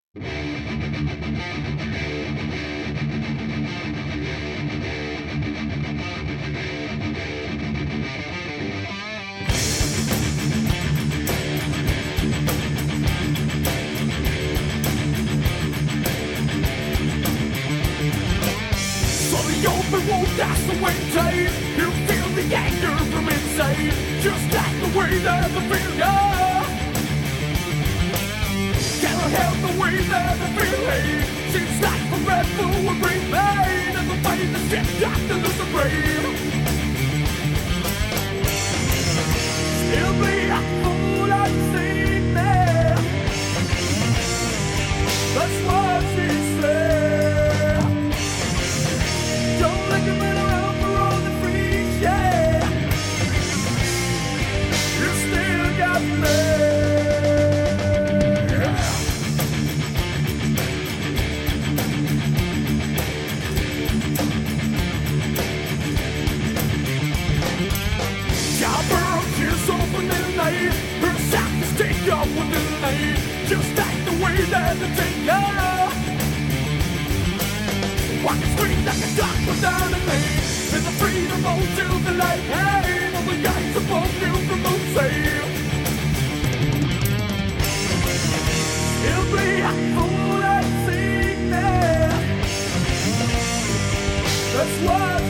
Open won't that's the way tight. You feel the anger from inside, just like the way that I feel ya. Can't help the way that I feel hate. Seems like forever would remain, and the fight the ship got to lose the brain. Still be a fool unseen there. That's what she said. Her sound is take off with the light, just like the way that the take off. Walking straight like a dog without a name, in the freedom all till the light. Hey, all the guys above you from both sides. It'll be a fool I've seen there. That's what